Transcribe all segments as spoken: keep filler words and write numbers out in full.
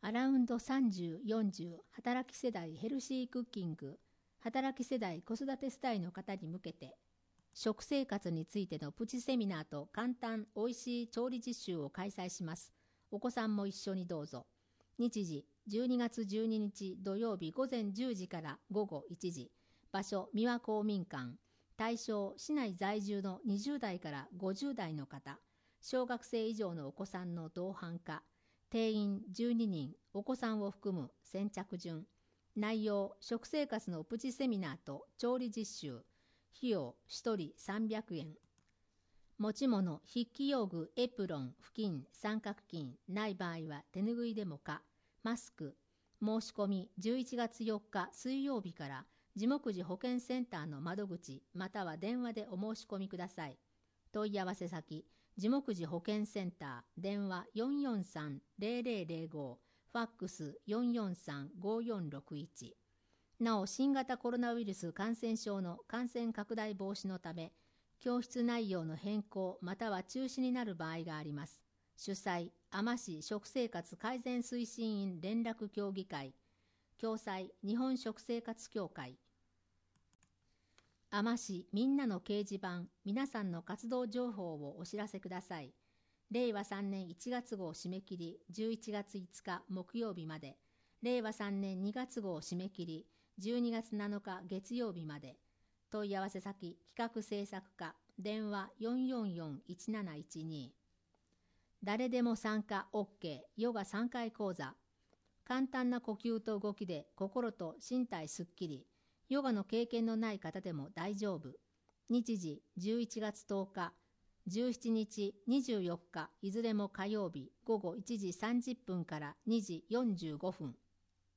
アラウンドさんじゅう、よんじゅう働き世代ヘルシークッキング、働き世代子育てスタイルの方に向けて、食生活についてのプチセミナーと簡単おいしい調理実習を開催します。お子さんも一緒にどうぞ。日時、じゅうにがつじゅうににち土曜日午前じゅうじから午後いちじ。場所、三輪公民館。対象、市内在住のにじゅうだいからごじゅうだいの方。小学生以上のお子さんの同伴化。定員じゅうににん、お子さんを含む先着順。内容、食生活のプチセミナーと調理実習。費用、ひとりさんびゃくえん。持ち物、筆記用具、エプロン、布巾、三角巾、ない場合は手ぬぐいでもか、マスク。申し込み、じゅういちがつよっか水曜日から地目次保健センターの窓口または電話でお申し込みください。問い合わせ先、地目次保健センター、電話 よんよんさんゼロゼロゼロご、ファックス よんよんさんごよんろくいち。なお、新型コロナウイルス感染症の感染拡大防止のため、教室内容の変更または中止になる場合があります。主催、海士食生活改善推進員連絡協議会、共催、日本食生活協会。海士みんなの掲示板、皆さんの活動情報をお知らせください。れいわさんねんいちがつ号締め切りじゅういちがついつか木曜日まで、れいわさんねんにがつ号締め切りじゅうにがつなのか月曜日まで。問い合わせ先、企画制作課、電話 よんよんよんいちなないちに。誰でも参加 OK、ヨガさんかい講座。簡単な呼吸と動きで心と身体すっきり。ヨガの経験のない方でも大丈夫。日時じゅういちがつとおか、じゅうしちにち、にじゅうよっか、いずれも火曜日、午後いちじさんじゅっぷんからにじよんじゅうごふん。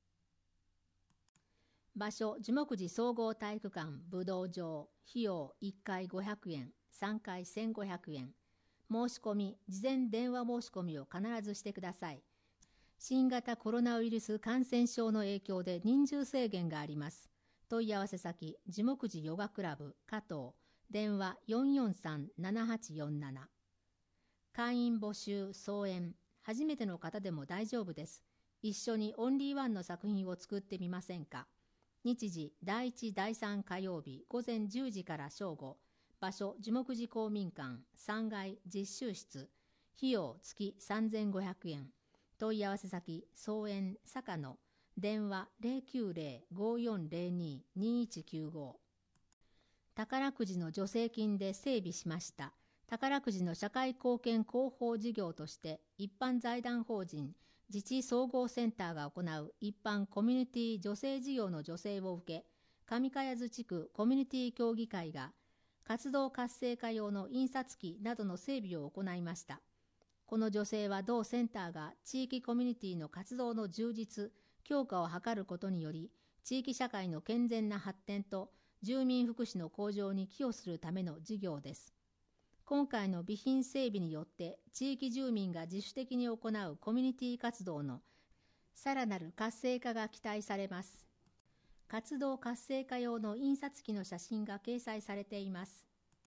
場所、樹木寺総合体育館武道場。費用いっかいごひゃくえん、さんかいせんごひゃくえん。申し込み、事前電話申し込みを必ずしてください。新型コロナウイルス感染症の影響で人数制限があります。問い合わせ先、樹木寺ヨガクラブ加藤、電話 よんよんさんななはちよんなな。会員募集総演、初めての方でも大丈夫です。一緒にオンリーワンの作品を作ってみませんか。日時、だいいち、だいさん火曜日、午前じゅうじから正午。場所、樹木寺公民館、さんがい実習室。費用、月さんぜんごひゃくえん。問い合わせ先、総園坂野。電話 ゼロきゅうゼロ ごよんゼロに にいちきゅうご。宝くじの助成金で整備しました。宝くじの社会貢献広報事業として一般財団法人自治総合センターが行う一般コミュニティ助成事業の助成を受け、上茅津地区コミュニティ協議会が活動活性化用の印刷機などの整備を行いました。この助成は同センターが地域コミュニティの活動の充実、強化を図ることにより、地域社会の健全な発展と住民福祉の向上に寄与するための事業です。今回の備品整備によって地域住民が自主的に行うコミュニティ活動のさらなる活性化が期待されます。活動活性化用の印刷機の写真が掲載されています。